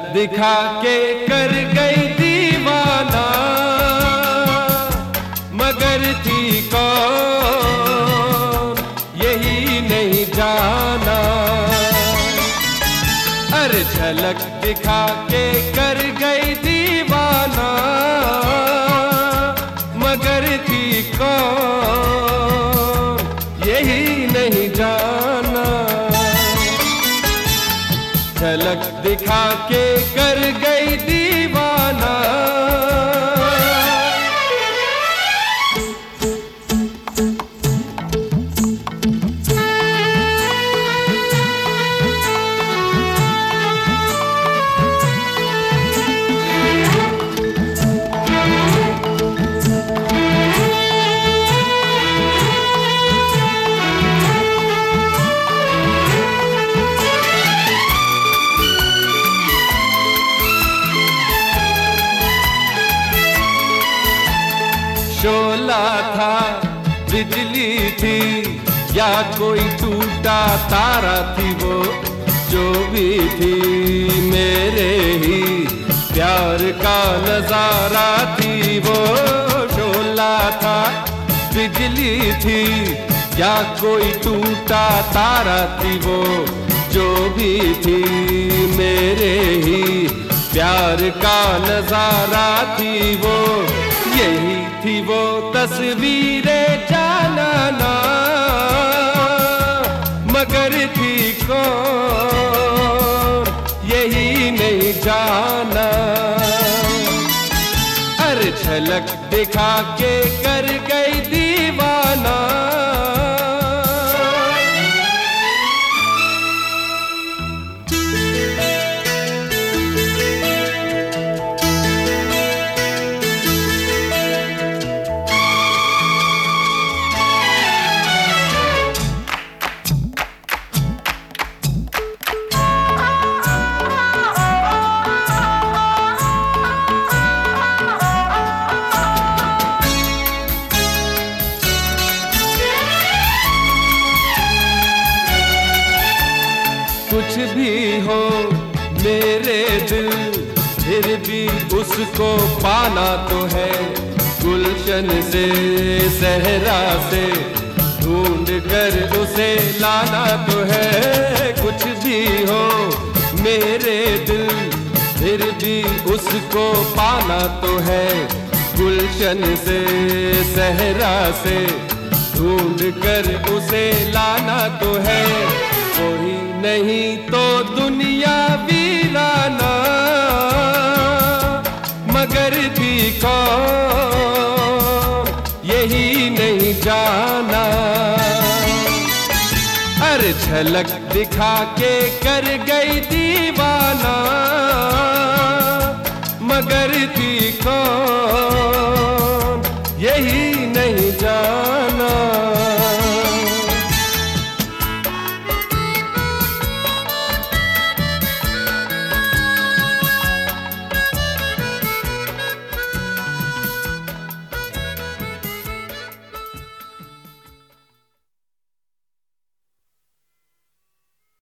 दिखा के कर गई दीवाना, मगर थी कौन यही नहीं जाना। अरे झलक दिखा के कर गई दीवाना, मगर थी कौन यही नहीं जाना। झलक दिखा के कर गई दीवाना। शोला था, बिजली थी, या कोई टूटा तारा थी, वो जो भी थी मेरे ही प्यार का नजारा थी। वो शोला था, बिजली थी, या कोई टूटा तारा थी, वो जो भी थी मेरे ही प्यार का नजारा थी। वो यही थी वो तस्वीरें जाना, मगर थी कौन यही नहीं जाना। अरे झलक दिखा के कर गई दीवाना। कुछ भी हो मेरे दिल, फिर भी उसको पाना तो है। गुलशन से सहरा से ढूंढ कर उसे लाना तो है। कुछ भी हो मेरे दिल, फिर भी उसको पाना तो है। गुलशन से सहरा से ढूंढ कर उसे लाना तो है। कोई नहीं तो दुनिया वीराना, मगर भी कौन यही नहीं जाना। अरे झलक दिखा के कर गई दीवाना, मगर थी कौन यही